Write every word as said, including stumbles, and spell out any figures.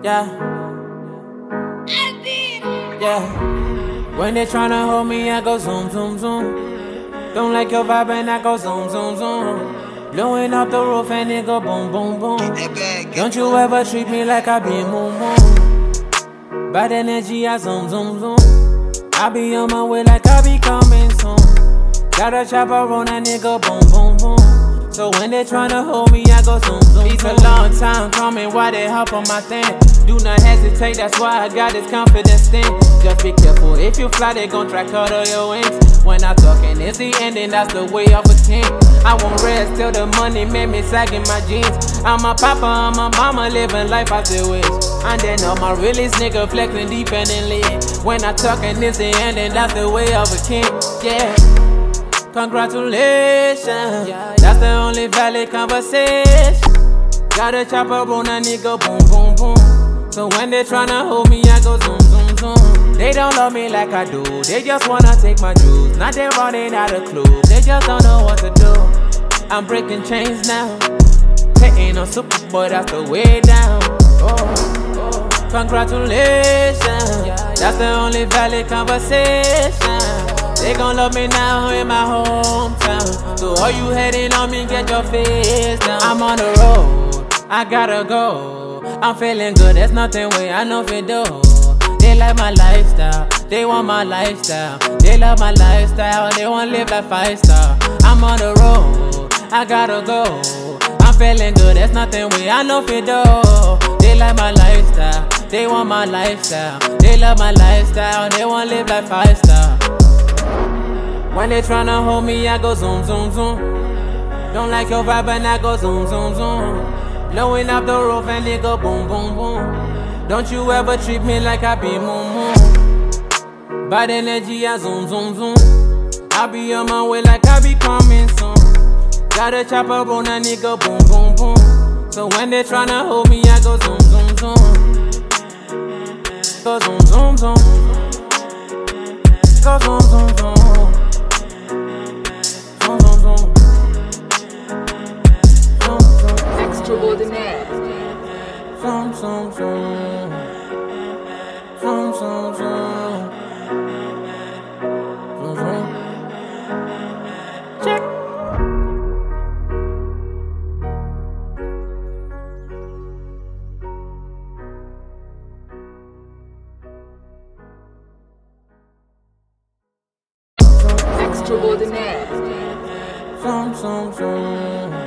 Yeah. Yeah. When they tryna hold me, I go zoom, zoom, zoom. Don't like your vibe and I go zoom, zoom, zoom. Blowing up the roof and it go boom, boom, boom. Don't you ever treat me like I be moon, moon. Bad energy, I zoom, zoom, zoom. I be on my way like I be coming soon. Got a chopper on that nigga, boom, boom, boom. So when they tryna hold me, I go zoom, zoom. It's a long time coming, why they hop on my thing? Do not hesitate, that's why I got this confidence thing. Just be careful, if you fly, they gon' try cut all your wings. When I talkin', it's the ending, that's the way of a king. I won't rest till the money made me sagging my jeans. I'm a papa, I'm a mama, living life I still wish. And then all my realest nigga flexing dependently. When I talkin', it's the ending, that's the way of a king. Yeah. Congratulations, that's the only valid conversation. Got a chopper on a nigga, boom, boom, boom. So when they tryna hold me, I go zoom, zoom, zoom. They don't love me like I do, they just wanna take my jewels. Now they running out of clues, they just don't know what to do. I'm breaking chains now, they ain't no super boy, that's the way down. Oh, oh. Congratulations, that's the only valid conversation. They gon' love me now in my hometown. So all you hating on me, get your face down. I'm on the road, I gotta go. I'm feeling good, there's nothing way I know if it do. They like my lifestyle, they want my lifestyle. They love my lifestyle, they want live like five star. I'm on the road, I gotta go. I'm feeling good, there's nothing way I know if it do. They like my lifestyle, they want my lifestyle. They love my lifestyle, they want live like five star. When they tryna hold me, I go zoom, zoom, zoom. Don't like your vibe and I go zoom, zoom, zoom. Blowing up the roof and it go boom, boom, boom. Don't you ever treat me like I be moon, moon. Bad energy, I zoom, zoom, zoom. I be on my way like I be coming soon. Got a chopper on a nigga, boom, boom, boom. So when they tryna hold me, I go zoom, zoom, zoom. Go zoom, zoom, zoom. Go zoom, zoom, zoom. Extraordinaire. Zoom, zoom, zoom. Zoom, zoom, zoom. Zoom, zoom. Check. Extraordinaire. Zoom, zoom, zoom.